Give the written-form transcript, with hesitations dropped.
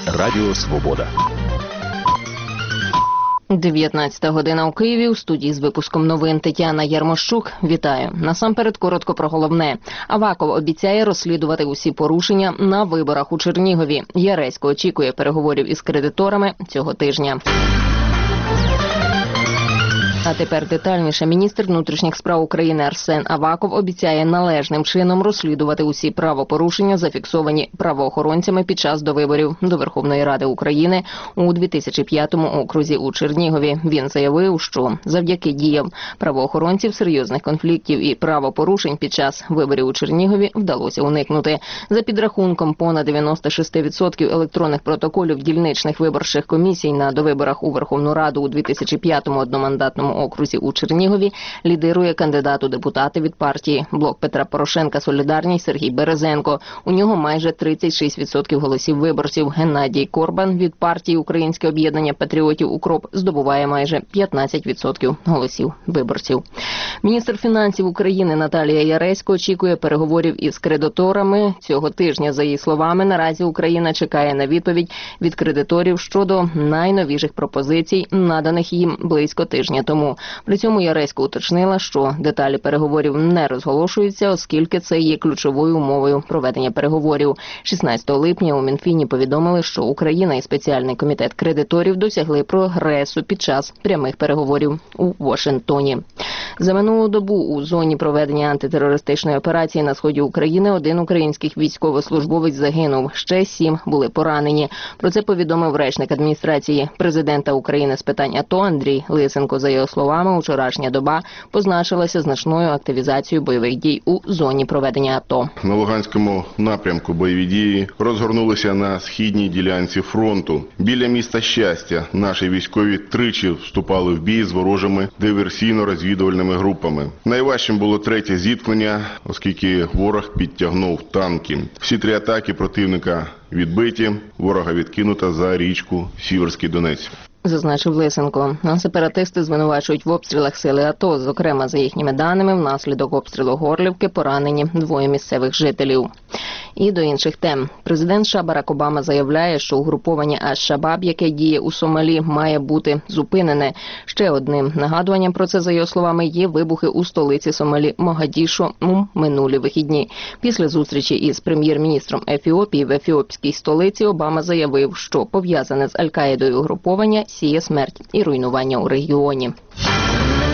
Радіо Свобода. 19 година у Києві. У студії з випуском новин Тетяна Ярмощук. Вітаю. Насамперед коротко про головне. Аваков обіцяє розслідувати усі порушення на виборах у Чернігові. Яресько очікує переговорів із кредиторами цього тижня. А тепер детальніше. Міністр внутрішніх справ України Арсен Аваков обіцяє належним чином розслідувати усі правопорушення, зафіксовані правоохоронцями під час довиборів до Верховної Ради України у 2005 окрузі у Чернігові. Він заявив, що завдяки діям правоохоронців серйозних конфліктів і правопорушень під час виборів у Чернігові вдалося уникнути. За підрахунком, понад 96% електронних протоколів дільничних виборчих комісій на довиборах у Верховну Раду у 2005 одномандатному окрузі у Чернігові лідирує кандидат у депутати від партії «Блок Петра Порошенка. Солідарність» Сергій Березенко. У нього майже 36% голосів виборців. Геннадій Корбан від партії «Українське об'єднання патріотів УКРОП» здобуває майже 15% голосів виборців. Міністр фінансів України Наталія Яресько очікує переговорів із кредиторами цього тижня. За її словами, наразі Україна чекає на відповідь від кредиторів щодо найновіших пропозицій, наданих їм близько тижня тому. При цьому Яресько уточнила, що деталі переговорів не розголошуються, оскільки це є ключовою умовою проведення переговорів. 16 липня у Мінфіні повідомили, що Україна і спеціальний комітет кредиторів досягли прогресу під час прямих переговорів у Вашингтоні. За минулу добу у зоні проведення антитерористичної операції на сході України один український військовослужбовець загинув. Ще 7 були поранені. Про це повідомив речник адміністрації президента України з питань АТО Андрій Лисенко. За його словами, вчорашня доба позначилася значною активізацією бойових дій у зоні проведення АТО. На Луганському напрямку бойові дії розгорнулися на східній ділянці фронту. Біля міста Щастя наші військові тричі вступали в бій з ворожими диверсійно-розвідувальними групами. Найважчим було третє зіткнення, оскільки ворог підтягнув танки. Всі 3 атаки противника відбиті, ворога відкинуто за річку Сіверський Донець. Зазначив Лисенко. Сепаратисти звинувачують в обстрілах сили АТО. Зокрема, за їхніми даними, внаслідок обстрілу Горлівки поранені 2 місцевих жителів. І до інших тем. Президент США Барак Обама заявляє, що угруповання Аш-Шабаб, яке діє у Сомалі, має бути зупинене. Ще одним нагадуванням про це, за його словами, є вибухи у столиці Сомалі Могадішо у минулі вихідні. Після зустрічі із прем'єр-міністром Ефіопії в ефіопській столиці Обама заявив, що пов'язане з Аль-Каїдою угруповання сіє смерть і руйнування у регіоні.